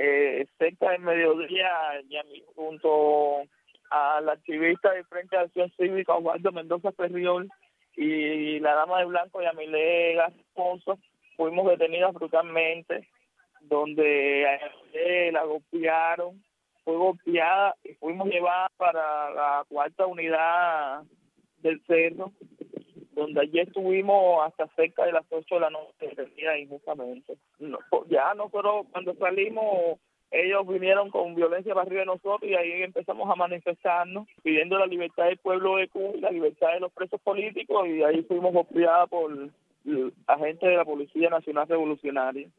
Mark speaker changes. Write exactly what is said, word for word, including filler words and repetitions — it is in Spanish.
Speaker 1: eh, cerca del mediodía, ya junto al activista del Frente de Acción Cívica, Osvaldo Mendoza Ferriol, y la dama de blanco, Yamile Gasposo, fuimos detenidas brutalmente, donde eh, la golpearon, fue golpeada y fuimos llevadas para la cuarta unidad del cerro, donde allí estuvimos hasta cerca de las ocho de la noche, injustamente. No, ya nosotros cuando salimos, ellos vinieron con violencia para arriba de nosotros y ahí empezamos a manifestarnos, pidiendo la libertad del pueblo de Cuba y la libertad de los presos políticos, y ahí fuimos golpeadas por agentes de la Policía Nacional Revolucionaria.